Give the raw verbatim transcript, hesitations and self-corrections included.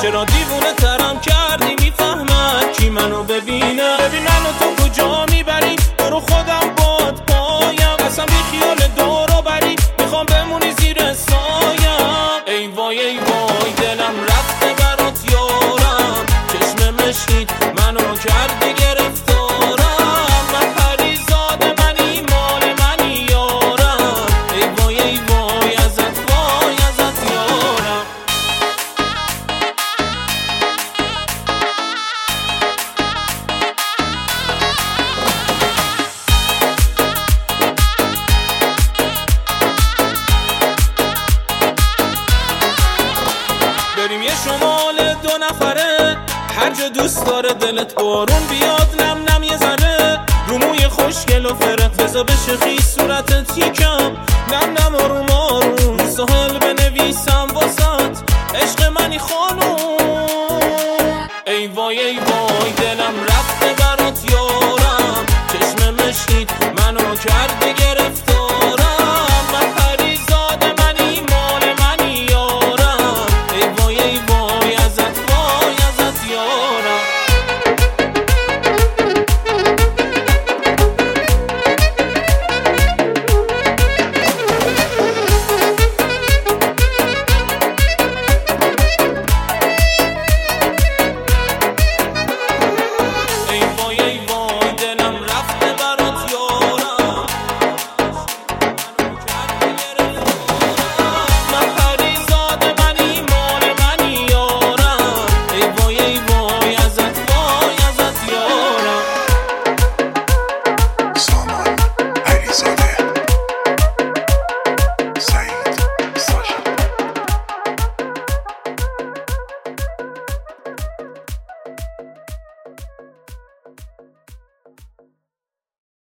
چرا دیوونه ترم کردی میفهمد کی منو ببینه. ببین منو تو کجا میبری، برو خودم باد پایم، اصلا بی خیال دورو بری، میخوام بمونی زیر سایم. ای وای ای وای دلم رفته برات یارم، چشم مشکید منو کردی گرفتارم. من پریزاد منی مال منی یارم، ای وای ای وای ازت وای ازت یارم. بریم یه شمال دو نفره، هر جا دوست داره دلت بارون بیاد نم نم یه ذره، رو موی خوشگل و فرت بزا بشه خیس صورتت یکم نم نم آروم آروم، رو ساحل بنویسم واسات عشق منی خانوم. ای وای ای وای دلم رفته برات یارم، چشم مشکید منو کرده گرفته